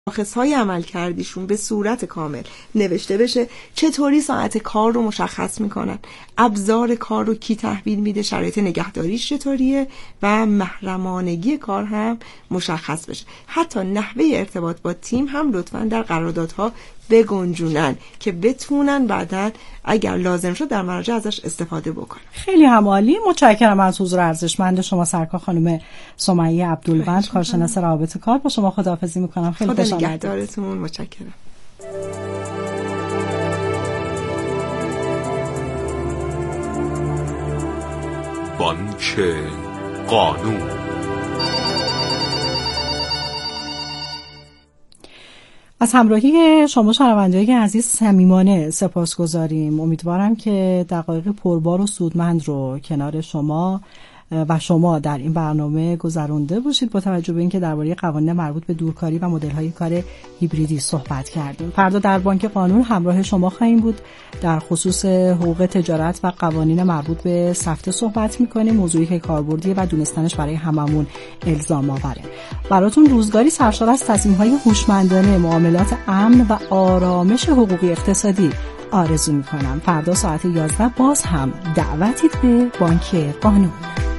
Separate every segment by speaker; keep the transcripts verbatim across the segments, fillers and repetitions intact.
Speaker 1: شاخص‌های عمل کردیشون به صورت کامل نوشته بشه، چطوری ساعت کار رو مشخص میکنن، ابزار کار رو کی تحویل میده، شرایط نگهداریش چطوریه و محرمانگی کار هم مشخص بشه. حتی نحوه ارتباط با تیم هم لطفاً در قراردادها بگنجونن که بتونن بعداً اگر لازم شد در مراجع ازش استفاده بکنن.
Speaker 2: خیلی هم عالی. متشکرم از حضور ارزشمند شما سرکار خانم سمیه عبدالوند، کارشناس روابط کار. با شما خداحافظی میکنم. خیلی
Speaker 1: خوشحالم. خدا نگهدارتون. متشکرم.
Speaker 3: بانک قانون.
Speaker 2: از همراهی شما شنوندگان عزیز صمیمانه سپاسگزاریم. امیدوارم که دقایق پربار و سودمند رو کنار شما و شما در این برنامه گذرونده باشید، با توجه به اینکه درباره قوانین مربوط به دورکاری و مدل‌های کار هیبریدی صحبت کردیم. فردا در بانک قانون همراه شما خواهیم بود. در خصوص حقوق تجارت و قوانین مربوط به سفته صحبت می‌کنیم، موضوعی که کاربردیه و دونستنش برای هممون الزام آوره. براتون روزگاری سرشار از تصمیم‌های هوشمندانه، معاملات امن و آرامش حقوقی اقتصادی آرزو می‌کنم. فردا ساعت یازده باز هم دعوتید به بانک قانون.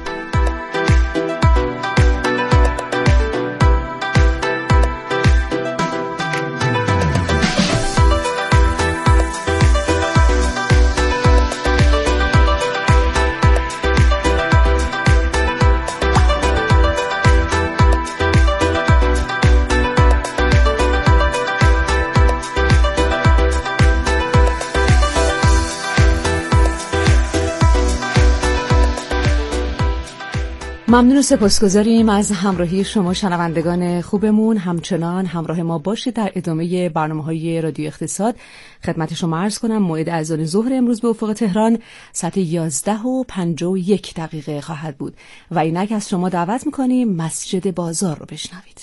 Speaker 4: ممنون و سپاسگزاریم از همراهی شما شنوندگان خوبمون. همچنان همراه ما باشید در ادامه برنامه‌های رادیو اقتصاد. خدمت شما عرض کنم موعد اذان ظهر امروز به افق تهران ساعت یازده و پنجاه و یک دقیقه خواهد بود و اینک از شما دعوت می‌کنیم مسجد بازار رو بشنوید.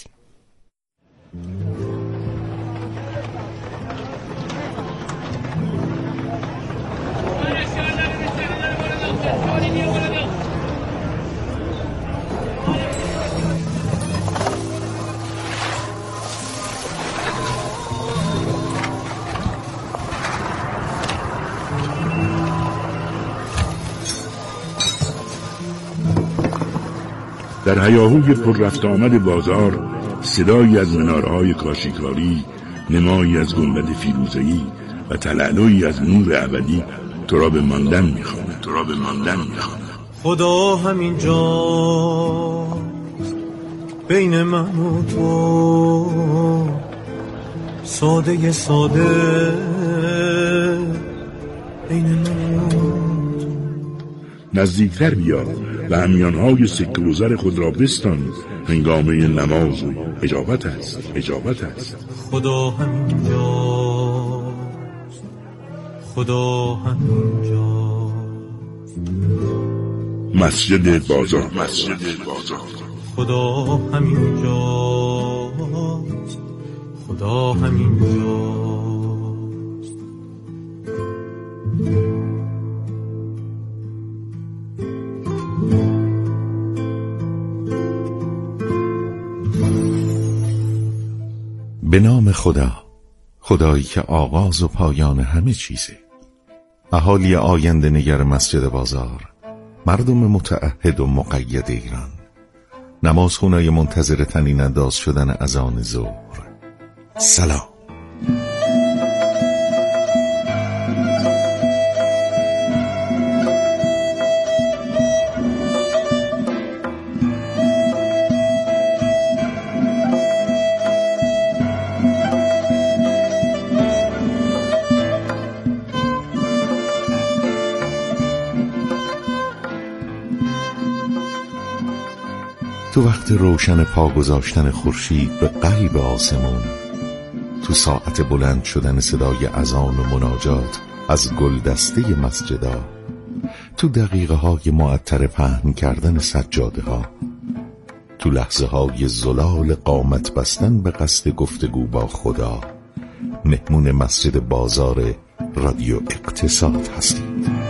Speaker 5: در هیاهوی پر رفت آمد بازار صدایی از منارهای کاشیکاری، نمایی از گنبد فیروزه‌ای و تلالویی از نور ابدی تو را به ماندن می‌خواند، تو را به ماندن می‌خواند.
Speaker 6: خدا همین جا بین من و تو، ساده ساده بین من و تو.
Speaker 5: نزدیکتر بیا و همیانهای سکه و زر خود را بستان، هنگامه نماز و اجابت است، اجابت است.
Speaker 6: خدا همین جا، خدا همین جا.
Speaker 5: مسجد بازار، مسجد بازار.
Speaker 6: خدا همین جا، خدا همین جا.
Speaker 7: به نام خدا، خدایی که آغاز و پایان همه چیزه. اهالی آینده نگر مسجد بازار، مردم متعهد و مقید ایران، نمازخونه‌های منتظر طنین انداز شدن اذان ظهر، سلام. تو وقت روشن پا گذاشتن خورشید به قلب آسمون، تو ساعت بلند شدن صدای اذان و مناجات از گلدسته مسجدا، تو دقیقه های معطر پهن کردن سجاده ها، تو لحظه های زلال قامت بستن به قصد گفتگو با خدا، مهمون مسجد بازار رادیو اقتصاد هستید.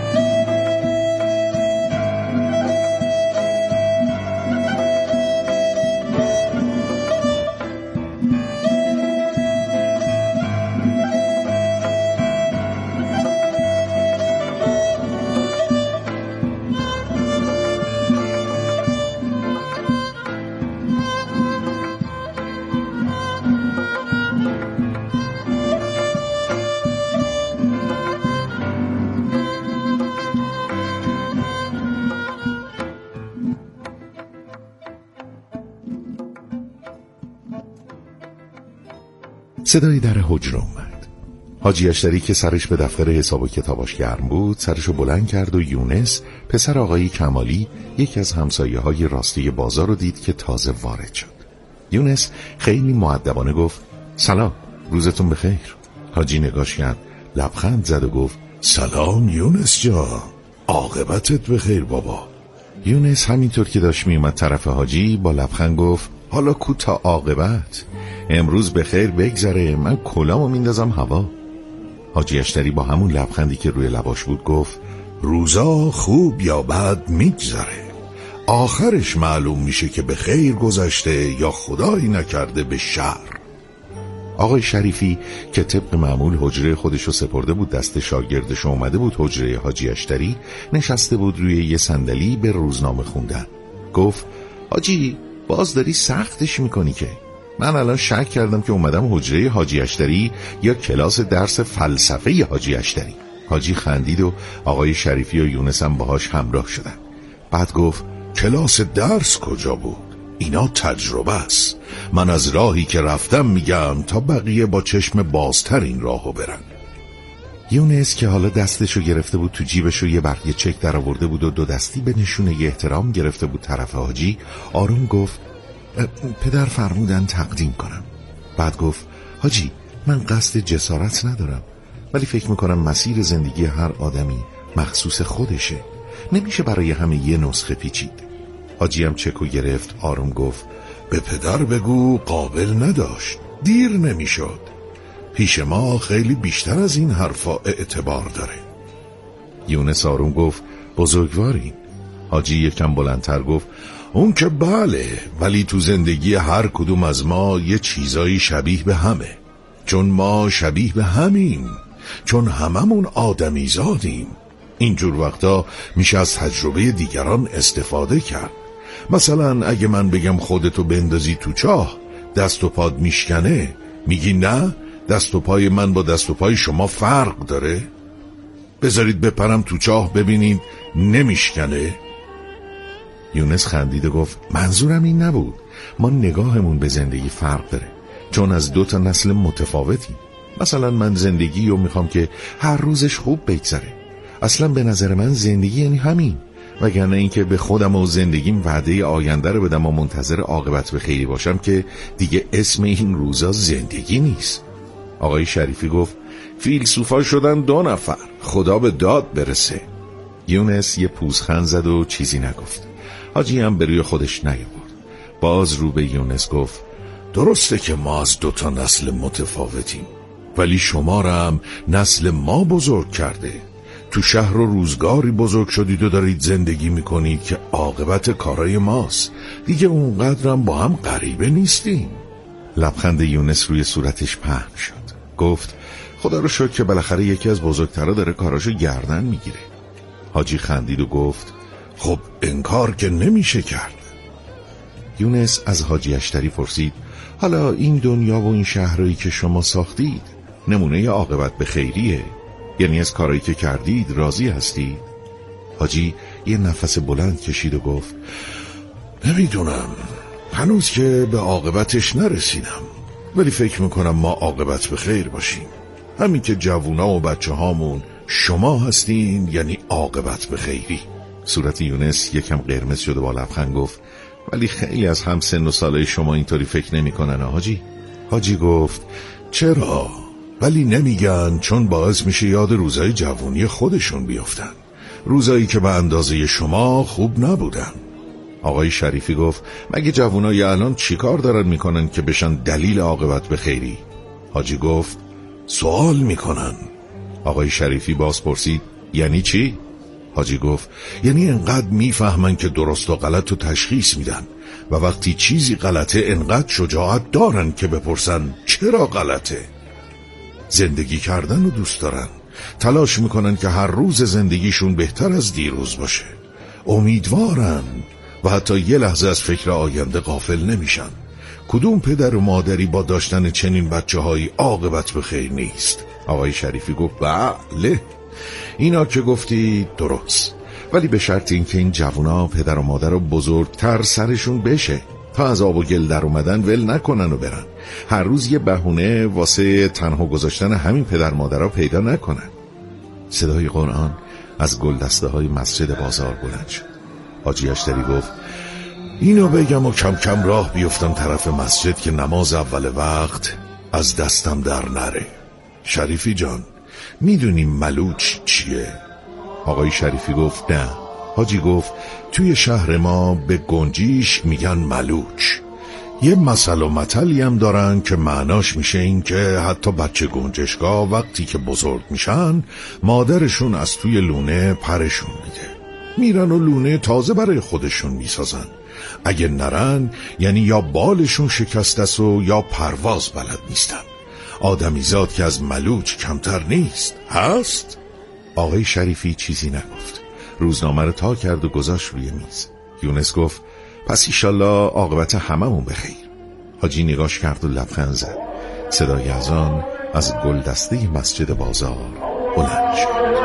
Speaker 7: صدای در حجره اومد. حاجی اشتری که سرش به دفتر حساب و کتاباش گرم بود سرشو بلند کرد و یونس پسر آقای کمالی یکی از همسایه های راستی بازار رو دید که تازه وارد شد. یونس خیلی مؤدبانه گفت سلام، روزتون بخیر. حاجی نگاش کرد، لبخند زد و گفت
Speaker 5: سلام یونس جان، عاقبتت بخیر بابا.
Speaker 7: یونس همینطور که داشت میومد طرف حاجی با لبخند گفت حالا کو تا عاقبت، امروز بخیر بگذره، من کلامو میندازم هوا. حاجی اشتری با همون لبخندی که روی لباش بود گفت
Speaker 5: روزا خوب یا بد میگذره، آخرش معلوم میشه که به خیر گذشته یا خدایی نکرده به شر.
Speaker 7: آقای شریفی که طبق معمول حجره خودشو سپرده بود دست شاگردش اومده بود حجره حاجی اشتری، نشسته بود روی یه صندلی به روزنامه خوندن. گفت حاجی باز داری سختش میکنی که من الان شک کردم که اومدم حجره حاجی اشتری یا کلاس درس فلسفه حاجی اشتری. حاجی خندید و آقای شریفی و یونس هم باهاش همراه شدن. بعد گفت
Speaker 5: کلاس درس کجا بود؟ اینا تجربه است. من از راهی که رفتم میگم تا بقیه با چشم بازتر این راهو برن.
Speaker 7: یونس که حالا دستشو گرفته بود تو جیبشو یه برگه چک در آورده بود و دو دستی به نشونه احترام گرفته بود طرف حاجی، آروم گفت پدر فرمودن تقدیم کنم. بعد گفت حاجی من قصد جسارت ندارم، ولی فکر میکنم مسیر زندگی هر آدمی مخصوص خودشه، نمیشه برای همه یه نسخه پیچید. حاجی هم چکو گرفت، آروم گفت
Speaker 5: به پدر بگو قابل نداشت، دیر نمیشد، پیش ما خیلی بیشتر از این حرفا اعتبار داره.
Speaker 7: یونس آروم گفت بزرگوارین. حاجی یکم بلندتر گفت
Speaker 5: اون که بله، ولی تو زندگی هر کدوم از ما یه چیزایی شبیه به همه، چون ما شبیه به همیم، چون هممون آدمی زادیم. اینجور وقتا میشه از تجربه دیگران استفاده کرد. مثلا اگه من بگم خودتو بندازی تو چاه دست و پاد میشکنه، میگی نه دست و پای من با دست و پای شما فرق داره؟ بذارید بپرم تو چاه ببینید نمیشکنه؟
Speaker 7: یونس خندید و گفت منظورم این نبود، ما نگاهمون به زندگی فرق داره، چون از دو تا نسل متفاوتیم. مثلا من زندگی رو میخوام که هر روزش خوب بگذره، اصلا به نظر من زندگی یعنی همین، وگرنه این که به خودم و زندگیم وعده آینده رو بدم و منتظر عاقبت به خیری باشم که دیگه اسم این روزا زندگی نیست. آقای شریفی گفت فیلسوفا شدن دو نفر، خدا به داد برسه. یونس یه پوزخند زد و چیزی نگفت. حاجی هم به روی خودش نیاورد. باز رو به یونس گفت
Speaker 5: درسته که ما از دو تا نسل متفاوتیم، ولی شما را هم نسل ما بزرگ کرده. تو شهر و روزگاری بزرگ شدید و دارید زندگی میکنید که عاقبت کارای ماست، دیگه اونقدر هم با هم غریبه نیستیم.
Speaker 7: لبخند یونس روی صورتش پهن شد. گفت خدا رو شکر که بالاخره یکی از بزرگترها داره کاراشو گردن میگیره. حاجی خندید و گفت
Speaker 5: خب انکار که نمیشه کرد.
Speaker 7: یونس از حاجی اشتری پرسید حالا این دنیا و این شهرهایی که شما ساختید نمونه عاقبت به خیریه؟ یعنی از کارایی که کردید راضی هستید؟ حاجی یه نفس بلند کشید و گفت
Speaker 5: نمیدونم، هنوز که به عاقبتش نرسیدم، ولی فکر میکنم ما عاقبت به خیر باشیم. همین که جوونا و بچه هامون شما هستین یعنی عاقبت به خیری.
Speaker 7: صورت یونس یکم قرمز شد و با لبخند گفت ولی خیلی از هم سن و سالای شما اینطوری فکر نمی کنن حاجی.
Speaker 5: حاجی گفت چرا؟ ولی نمیگن چون باعث میشه یاد روزای جوونی خودشون بیافتن، روزایی که به اندازه شما خوب نبودن.
Speaker 7: آقای شریفی گفت مگه جوونای الان چی کار دارن میکنن که بشن دلیل عاقبت به خیری؟
Speaker 5: حاجی گفت سوال میکنن.
Speaker 7: آقای شریفی باز پرسید یعنی چی؟
Speaker 5: حاجی گفت یعنی انقدر میفهمن که درست و غلط رو تشخیص میدن و وقتی چیزی غلطه انقدر شجاعت دارن که بپرسن چرا غلطه. زندگی کردن رو دوست دارن، تلاش میکنن که هر روز زندگیشون بهتر از دیروز باشه، امیدوارن و حتی یه لحظه از فکر آینده غافل نمیشن. کدوم پدر و مادری با داشتن چنین بچه هایی عاقبت به خیر نیست؟
Speaker 7: آقای شریفی گفت بله اینا که گفتی درست، ولی به شرط اینکه این جوونا پدر و مادر رو بزرگتر سرشون بشه. تا از آب و گل در اومدن ول نکنن و برن. هر روز یه بهونه واسه تنها گذاشتن همین پدر مادرها پیدا نکنن. صدای قرآن از گلدسته های مسجد بازار بلند شد. حاجی اشتری گفت اینو بگم و کم کم راه بیفتم طرف مسجد که نماز اول وقت از دستم در نره. شریفی جان، میدونی ملوچ چیه؟ آقای شریفی گفت نه. حاجی گفت توی شهر ما به گنجیش میگن ملوچ. یه مثل و متلی هم دارن که معناش میشه این که حتی بچه گنجشگاه وقتی که بزرگ میشن مادرشون از توی لونه پرشون میده، میرن و لونه تازه برای خودشون میسازن. اگه نرن یعنی یا بالشون شکسته است و یا پرواز بلد نیستن. آدمیزاد که از ملوچ کمتر نیست. هست؟ آقای شریفی چیزی نگفت. روزنامه رو تا کرد و گذاشت روی میز. یونس گفت پس ایشالله عاقبت هممون بخیر. حاجی نگاش کرد و لبخند زد. صدای اذان از گلدسته مسجد بازار بلند شد.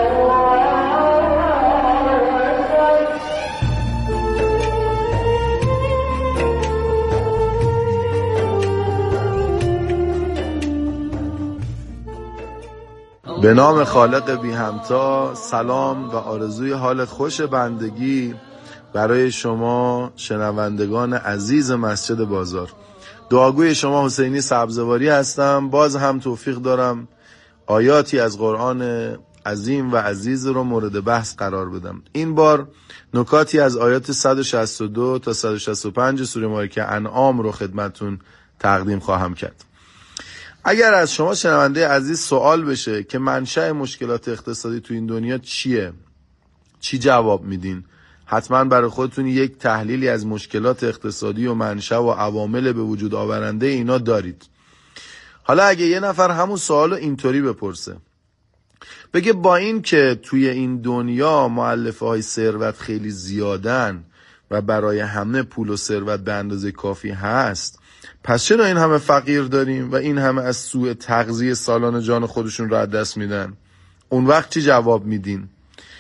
Speaker 8: به نام خالق بی همتا. سلام و آرزوی حال خوش بندگی برای شما شنوندگان عزیز مسجد بازار. دعاگوی شما حسینی سبزواری هستم. باز هم توفیق دارم آیاتی از قرآن عظیم و عزیز رو مورد بحث قرار بدم. این بار نکاتی از آیات صد و شصت و دو تا صد و شصت و پنج سوره مبارکه انعام رو خدمتتون تقدیم خواهم کرد. اگر از شما شنونده عزیز سوال بشه که منشأ مشکلات اقتصادی تو این دنیا چیه، چی جواب میدین؟ حتما برای خودتون یک تحلیلی از مشکلات اقتصادی و منشأ و عوامل به وجود آورنده اینا دارید. حالا اگه یه نفر همون سوالو اینطوری بپرسه، بگه با این که توی این دنیا مؤلفه های ثروت خیلی زیادن و برای همه پول و ثروت به اندازه کافی هست، پس چرا این همه فقیر داریم و این همه از سوء تغذیه سالان جان خودشون رو از دست میدن؟ اون وقت چی جواب میدین؟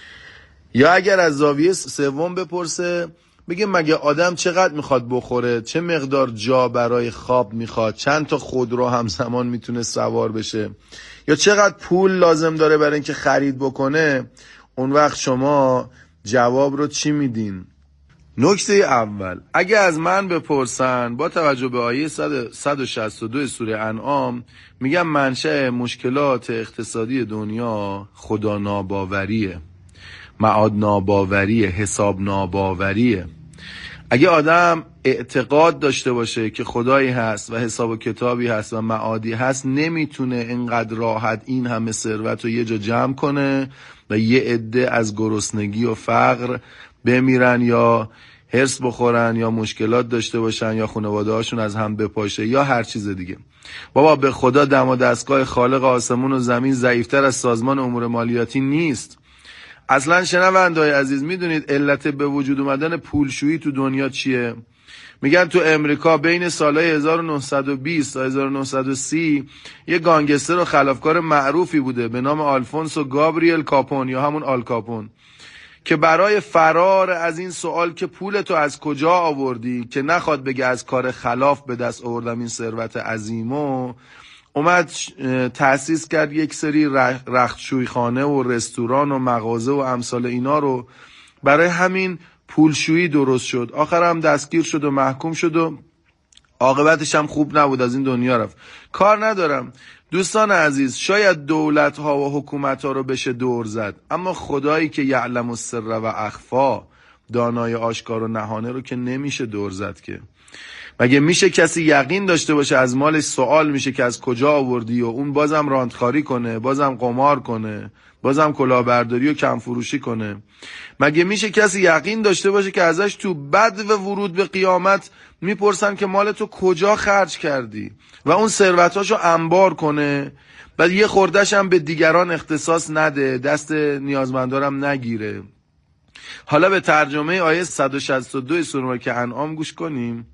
Speaker 8: یا اگر از زاویه سوم بپرسه، بگه مگه آدم چقدر میخواد بخوره، چه مقدار جا برای خواب میخواد، چند تا خودرو همزمان میتونه سوار بشه، یا چقدر پول لازم داره برای اینکه خرید بکنه، اون وقت شما جواب رو چی میدین؟ نکته اول، اگه از من بپرسن با توجه به آیه صد و شصت و دو سوره انعام، میگم منشأ مشکلات اقتصادی دنیا خدا ناباوریه، معاد ناباوریه، حساب ناباوریه. اگه آدم اعتقاد داشته باشه که خدایی هست و حساب و کتابی هست و معادی هست، نمیتونه اینقدر راحت این همه ثروت رو یه جا جمع کنه و یه عده از گرسنگی و فقر بمیرن یا هرس بخورن یا مشکلات داشته باشن یا خانواده هاشون از هم بپاشه یا هر چیز دیگه. بابا به خدا دم و دستگاه خالق آسمون و زمین ضعیفتر از سازمان امور مالیاتی نیست. اصلا شنونده‌های عزیز، میدونید علت به وجود اومدن پولشویی تو دنیا چیه؟ میگن تو امریکا بین سالهای هزار و نهصد و بیست تا هزار و نهصد و سی یه گانگستر و خلافکار معروفی بوده به نام آلفونسو گابریل کاپون یا همون آل کاپون، که برای فرار از این سوال که پولتو از کجا آوردی، که نخواد بگه از کار خلاف به دست آوردم این ثروت عظیمو، اومد تأسیس کرد یک سری رختشویخانه و رستوران و مغازه و امثال اینا رو. برای همین پولشویی درست شد. آخر هم دستگیر شد و محکوم شد و عاقبتش هم خوب نبود، از این دنیا رفت. کار ندارم دوستان عزیز، شاید دولت ها و حکومت ها رو بشه دور زد، اما خدایی که یعلم السر و اخفا، دانای آشکار و نهانه رو که نمیشه دور زد که. مگه میشه کسی یقین داشته باشه از مالش سوال میشه که از کجا آوردی و اون بازم راندخاری کنه، بازم قمار کنه، بازم کلاهبرداری و کم فروشی کنه؟ مگه میشه کسی یقین داشته باشه که ازش تو بد و ورود به قیامت میپرسن که مال تو کجا خرج کردی و اون ثروتاشو انبار کنه، بعد یه خوردش هم به دیگران اختصاص نده، دست نیازمندارم نگیره؟ حالا به ترجمه آیه صد و شصت و دو سوره که انعام گوش کنیم.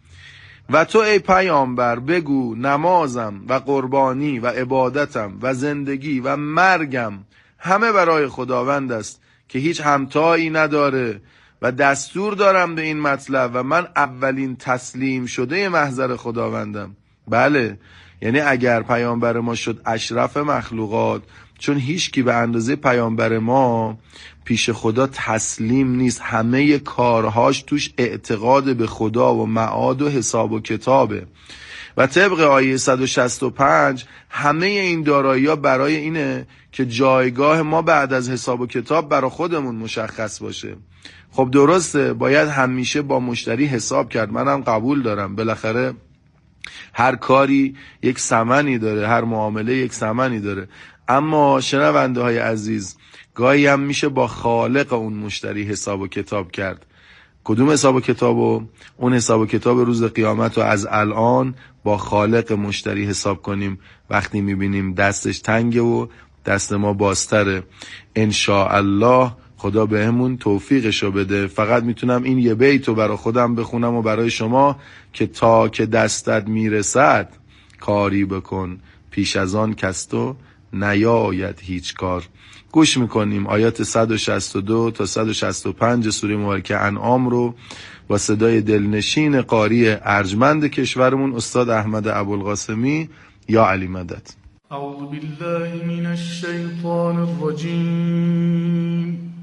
Speaker 8: و تو ای پیامبر بگو نمازم و قربانی و عبادتم و زندگی و مرگم همه برای خداوند است که هیچ همتایی نداره و دستور دارم به این مطلب و من اولین تسلیم شده محضر خداوندم. بله، یعنی اگر پیامبر ما شد اشرف مخلوقات، چون هیچکی به اندازه پیامبر ما پیش خدا تسلیم نیست، همه کارهاش توش اعتقاد به خدا و معاد و حساب و کتابه و طبق آیه صد و شصت و پنج همه این دارایی‌ها برای اینه که جایگاه ما بعد از حساب و کتاب برای خودمون مشخص باشه. خب درسته، باید همیشه با مشتری حساب کرد، منم قبول دارم، بالاخره هر کاری یک ثمنی داره، هر معامله یک ثمنی داره، اما شنونده های عزیز گاهی هم میشه با خالق اون مشتری حساب و کتاب کرد. کدوم حساب و کتابو؟ اون حساب و کتاب روز قیامت رو از الان با خالق مشتری حساب کنیم وقتی میبینیم دستش تنگه و دست ما بازتره. انشاءالله خدا بهمون توفیقشو بده. فقط میتونم این یه بیتو برای خودم بخونم و برای شما که تا که دستت میرسد کاری بکن، پیش از آن کس تو نیاید هیچ کار. گوش میکنیم آیات صد و شصت و دو تا صد و شصت و پنج سوره مبارکه انعام رو با صدای دلنشین قاری ارجمند کشورمون استاد احمد ابوالقاسمی. یا علی مدد.
Speaker 9: اعوذ بالله من الشیطان الرجیم.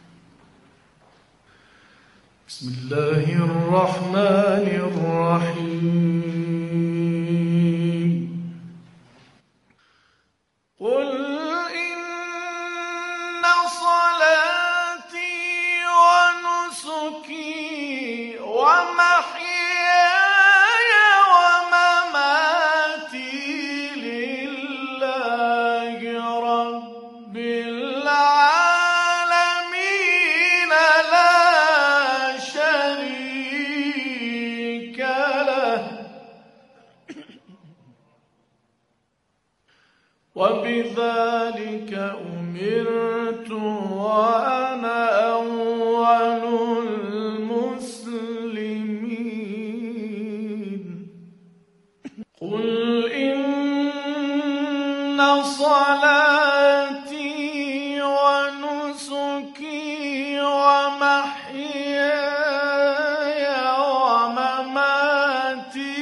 Speaker 9: بسم الله الرحمن الرحیم. قل إن صلاتي ونسكي ومحياي ومماتي لله رب العالمين لا شريك له وبذلك أمرت وأنا أول المسلمين. قل إن صلاتي ونسكي ومحياي ومماتي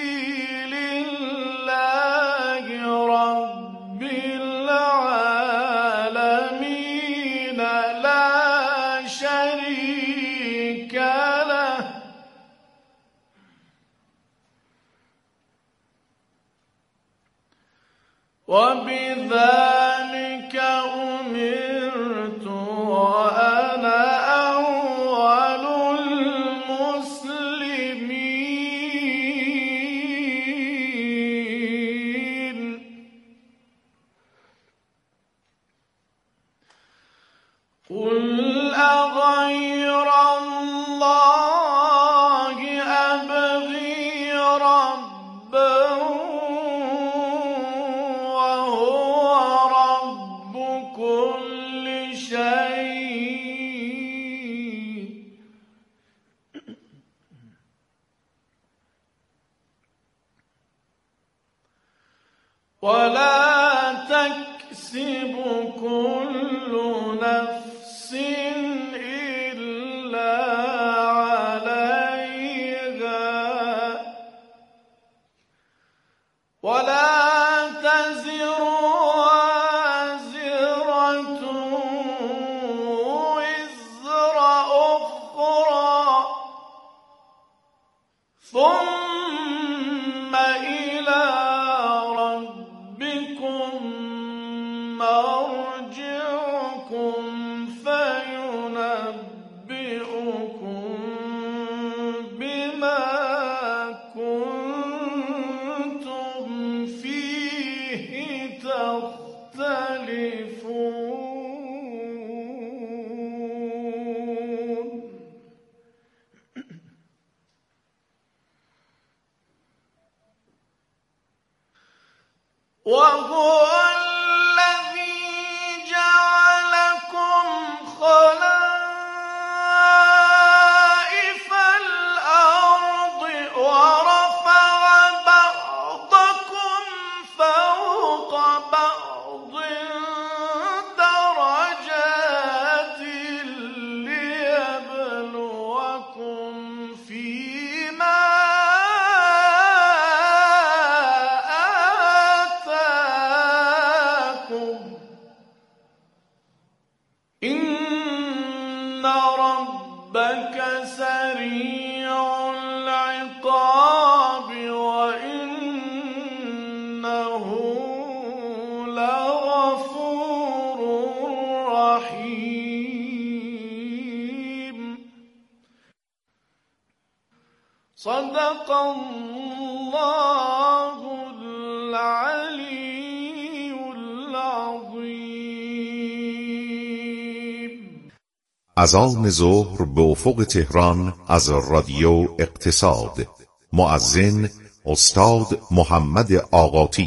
Speaker 9: لله رب العالمين لا شريك له وبذلك أمرت وأنا أول المسلمين. قل أغير الله أبغي ربا وهو رب كل شيء ولا تكسب كل نفس إلا عليها ولا تزر وازرة وزر أخرى ثم إلى ربكم مرجعكم فينبئكم بما كنتم فيه تختلفون. وهو الذي جعلكم خلائف الأرض ورفع بعضكم فوق بعض درجات ليبلوكم صدق الله العلی العظیم.
Speaker 7: اذان ظهر به افق تهران از رادیو اقتصاد. مؤذن استاد محمد آقاتی.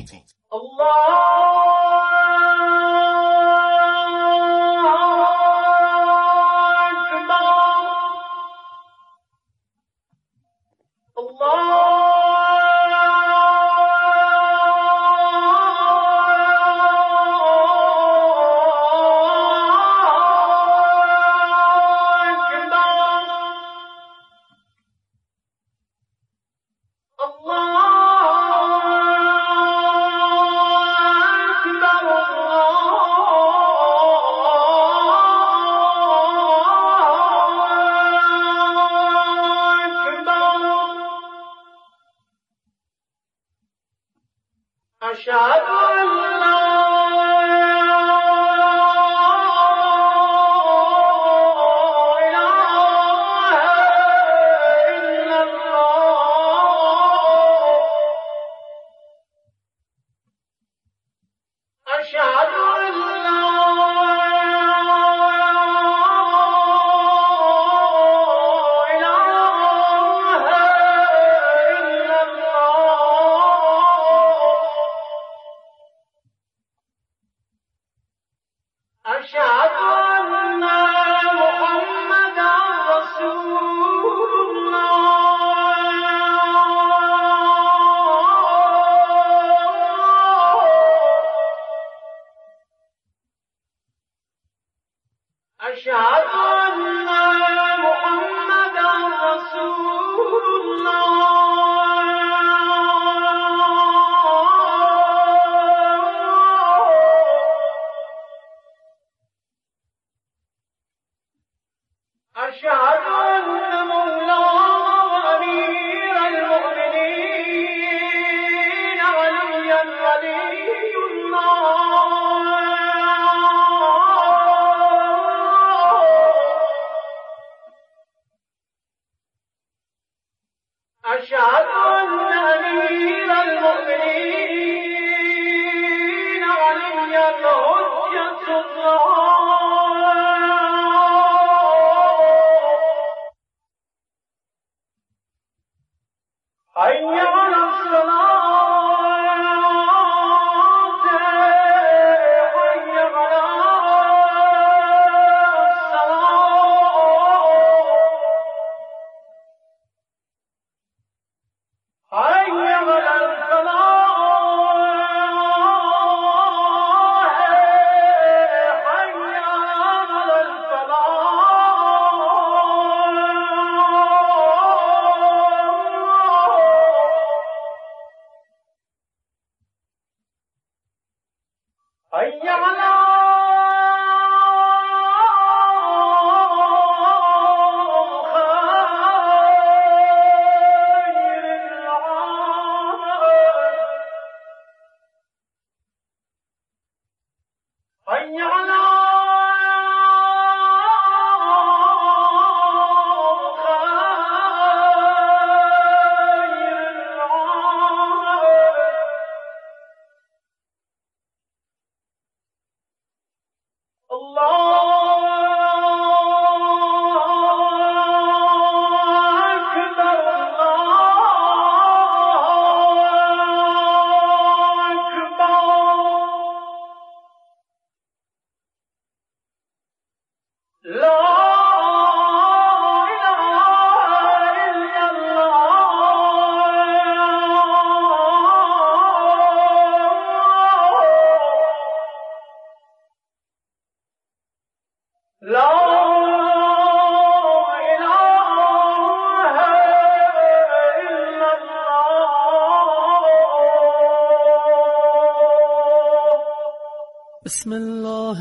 Speaker 10: بسم الله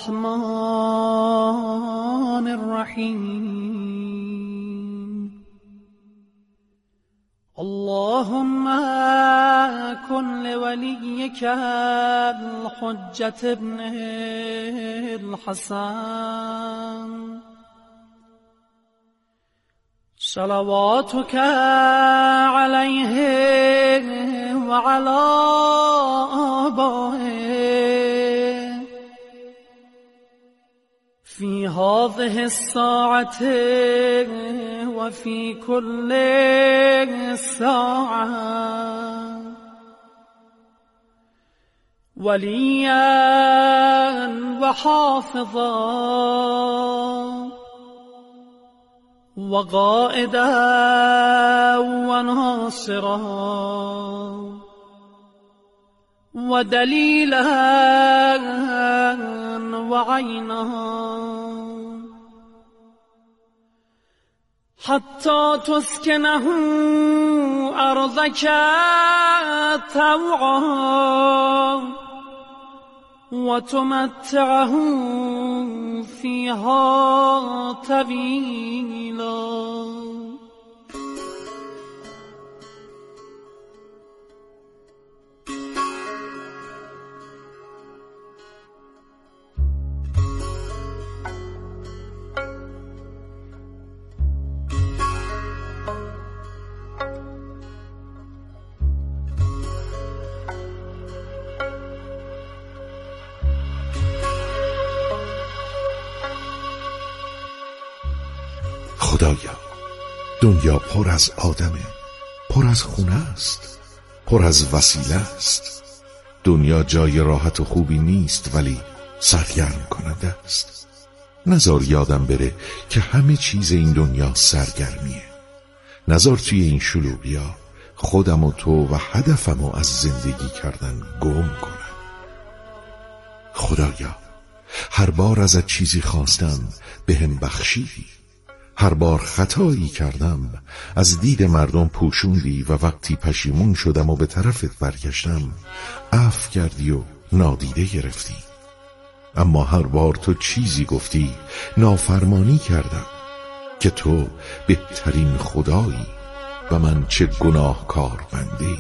Speaker 10: الرحمن الرحیم. اللهم كن لوليك الحجة ابن الحسن صلواتك عليه وعلى آبائه في هذه الساعة وفي كل ساعة وليا وحافظا وقائدا وناصرا ودليلا وعينا حتى تسكنه أرضك طوعا وتمتعه فيها طويلا.
Speaker 7: خدایا، دنیا پر از آدمه، پر از خونه است، پر از وسیله است. دنیا جای راحت و خوبی نیست، ولی سرگرم کننده است. نذار یادم بره که همه چیز این دنیا سرگرمیه. نذار توی این شلوغیا خودم و تو و هدفمو از زندگی کردن گم کنم. خدایا، هر بار ازت چیزی خواستم بهم بخشیدی. هر بار خطایی کردم از دید مردم پوشوندی و وقتی پشیمون شدم و به طرفت برگشتم عفو کردی و نادیده گرفتی. اما هر بار تو چیزی گفتی نافرمانی کردم که تو بهترین خدایی و من چه گناهکار بنده‌ای.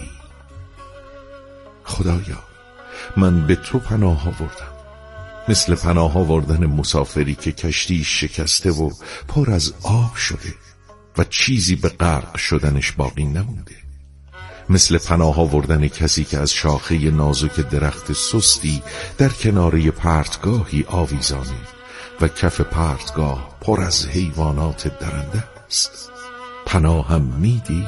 Speaker 7: خدایا، من به تو پناه آوردم، مثل پناه آوردن مسافری که کشتی شکسته و پر از آب شده و چیزی به غرق شدنش باقی نمونده. مثل پناه آوردن کسی که از شاخه نازک درخت سستی در کناره پرتگاهی آویزانه و کف پرتگاه پر از حیوانات درنده است. پناهم میدی؟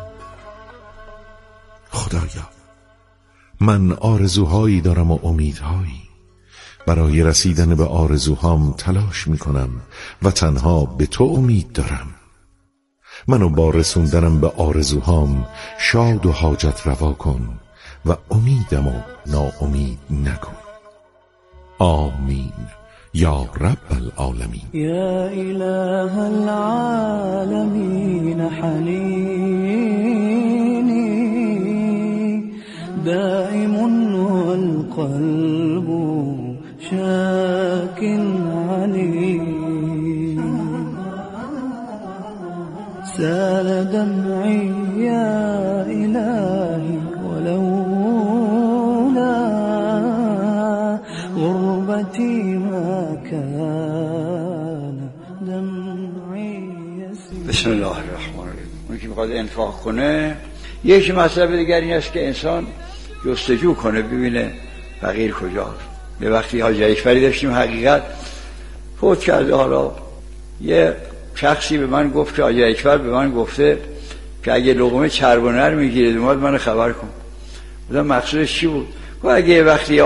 Speaker 7: خدایا، من آرزوهایی دارم و امیدهایی. برای رسیدن به آرزوهام تلاش میکنم و تنها به تو امید دارم. منو با رسوندنم به آرزوهام شاد و حاجت روا کن و امیدمو ناامید نکن. آمین یا رب العالمین.
Speaker 11: یا اله العالمین حنینی دائم والقلب شاك عليم سال دمعي يا إلهي ولولا غربتي ما كان دمعي يسير.
Speaker 12: بسم الله الرحمن الرحیم. اون که میخواد انفاق کنه، یک مسئله دیگر این است که انسان جستجو کنه ببینه فقیر کجاست. به وقتی حاجی اکبری داشتیم حقیقت فوت کرده، حالا یه شخصی به من گفت که حاجی اکبر به من گفته که اگه لقمه چرب و نر میگیره اومد منو خبر کن. بودم مقصودش چی بود؟ گفت اگه یه وقتی